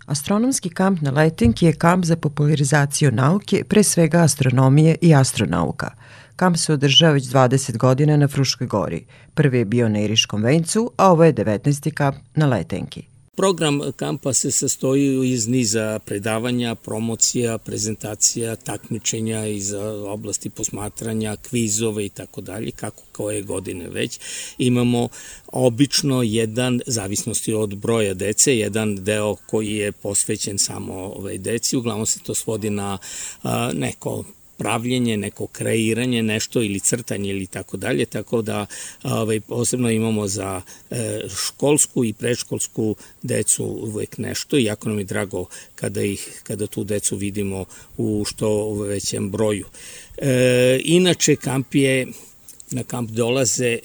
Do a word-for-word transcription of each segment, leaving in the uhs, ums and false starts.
Astronomski kamp na Letenki je kamp za popularizaciju nauke, pre svega astronomije i astronauka. Kamp se održava već dvadeset godina na Fruškoj gori. Prvi je bio na Iriškom vencu, a ovo je devetnaesti kamp na Letenki. Program kampa se sastoji iz niza predavanja, promocija, prezentacija, takmičenja iz oblasti posmatranja, kvizove i tako dalje, kako koje godine već. Imamo obično jedan, zavisnosti od broja dece, jedan deo koji je posvećen samo ovaj deci, uglavnom se to svodi na a, neko pravljenje, neko kreiranje, nešto ili crtanje ili tako dalje, tako da ovaj, posebno imamo za e, školsku i predškolsku decu uvek nešto i jako nam je drago kada, ih, kada tu decu vidimo u što većem broju. E, inače, kamp je, na kamp dolaze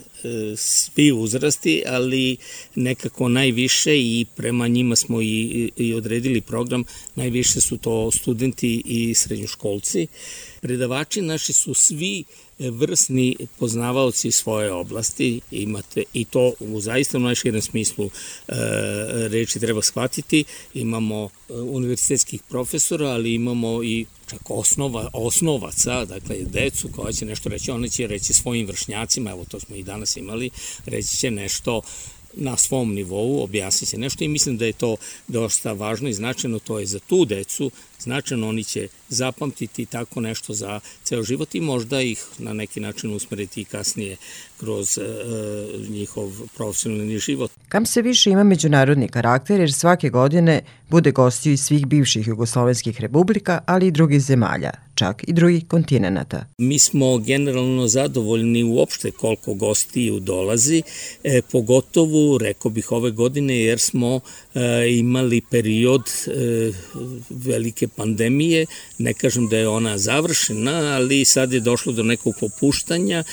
svi uzrasti, ali nekako najviše i prema njima smo i, i odredili program, najviše su to studenti i srednjoškolci. Predavači naši su svi vrsni poznavaoci svoje oblasti, imate i to u zaista u najširem smislu e, reči treba shvatiti. Imamo univerzitetskih profesora, ali imamo i čak osnova, osnovaca, dakle decu koja će nešto reći, ona će reći svojim vršnjacima, evo to smo i danas imali, reći će nešto na svom nivou, objasnit će nešto i mislim da je to dosta važno i značajno, to je za tu decu značajno, oni će zapamtiti tako nešto za ceo život i možda ih na neki način usmeriti i kasnije kroz e, njihov profesionalni život. Kamp se više ima međunarodni karakter jer svake godine bude gostio iz svih bivših jugoslovenskih republika, ali i drugih zemalja, čak i drugih kontinenata. Mi smo generalno zadovoljni uopšte koliko gostiju dolazi, e, pogotovo, rekao bih, ove godine jer smo e, imali period e, velike pandemije, ne kažem da je ona završena, ali sad je došlo do nekog popuštanja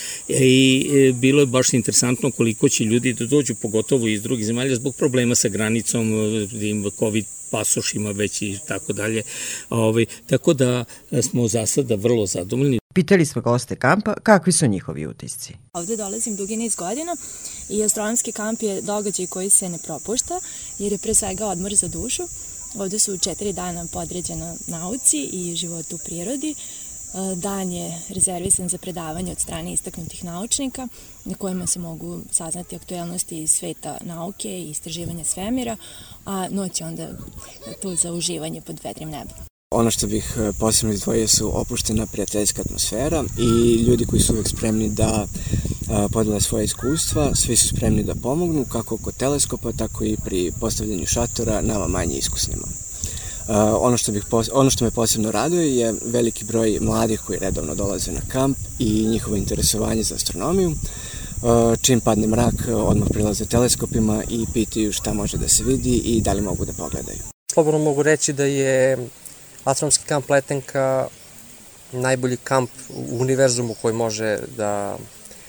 i bilo je baš interesantno koliko će ljudi da dođu, pogotovo iz drugih zemalja, zbog problema sa granicom, COVID pasošima već i tako dalje. Ovaj, tako da smo za sada vrlo zadovoljni. Pitali smo goste kampa kakvi su njihovi utisci. Ovde dolazim dugi niz godina i astronomski kamp je događaj koji se ne propušta jer je pre svega odmor za dušu. Ovde su četiri dana podređena nauci i životu u prirodi. Dan je rezervisan za predavanje od strane istaknutih naučnika na kojima se mogu saznati aktuelnosti iz sveta nauke i istraživanja svemira, a noć je onda tu za uživanje pod vedrim nebom. Ono što bih posebno izdvojio su opuštena prijateljska atmosfera i ljudi koji su uvek spremni da podele svoje iskustva, svi su spremni da pomognu kako kod teleskopa, tako i pri postavljanju šatora nama manje iskusnima. Uh, ono, što bih, ono što me posebno raduje je veliki broj mladih koji redovno dolaze na kamp i njihovo interesovanje za astronomiju. Uh, čim padne mrak, odmah prilaze teleskopima i pitaju šta može da se vidi i da li mogu da pogledaju. Slobodno mogu reći da je astronomski kamp Letenka najbolji kamp u univerzumu koji može da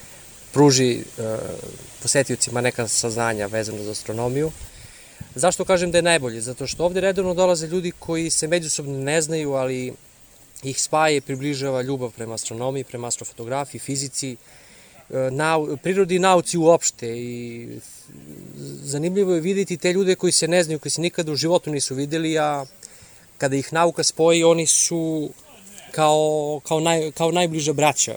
pruži uh, posetiocima neka saznanja vezano za astronomiju. Zašto kažem da je najbolji? Zato što ovde redovno dolaze ljudi koji se međusobno ne znaju, ali ih spaja i približava ljubav prema astronomiji, prema astrofotografiji, fizici, nau, prirodi i nauci uopšte. I zanimljivo je vidjeti te ljude koji se ne znaju, koji se nikada u životu nisu videli, a kada ih nauka spoji, oni su kao, kao, naj, kao najbliža braća.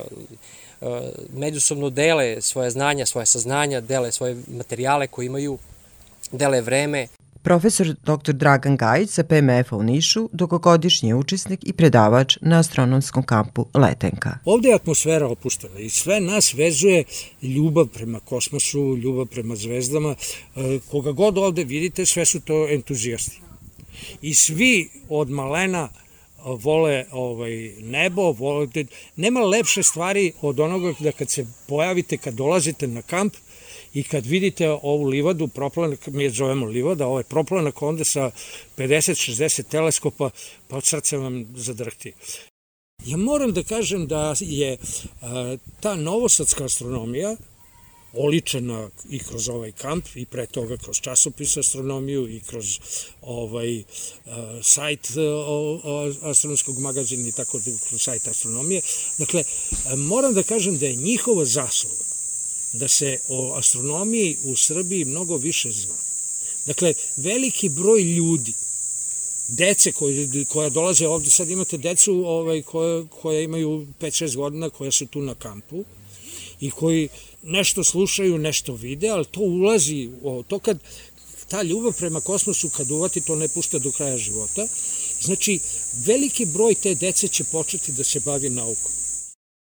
Međusobno dele svoje znanja, svoje saznanja, dele svoje materijale koje imaju, dele vreme. Profesor doktor Dragan Gajić sa P M F-a u Nišu, dugogodišnji učesnik i predavač na astronomskom kampu Letenka. Ovde je atmosfera opuštena i sve nas vezuje ljubav prema kosmosu, ljubav prema zvezdama. Koga god ovde vidite, sve su to entuzijasti. I svi od malena vole ovaj, nebo, vole, nema lepše stvari od onoga da kad se pojavite, kad dolazite na kamp, i kad vidite ovu livadu, proplanak, mi je zovemo livada, ovaj proplanak onda sa pedeset šezdeset teleskopa, pa od srca vam zadrhti. Ja moram da kažem da je a, ta novosadska astronomija oličena i kroz ovaj kamp i pre toga kroz časopis astronomiju i kroz ovaj a, sajt a, astronomskog magazina i tako kroz sajt astronomije. Dakle, a, moram da kažem da je njihova zasluga da se o astronomiji u Srbiji mnogo više zna. Dakle, veliki broj ljudi dece koje, koja dolaze ovde, sad imate decu ovaj, koje, koje imaju pet šest godina, koja su tu na kampu i koji nešto slušaju, nešto vide, ali to ulazi, o, to kad ta ljubav prema kosmosu, kad uvati, to ne pušta do kraja života. Znači, veliki broj te dece će početi da se bavi naukom.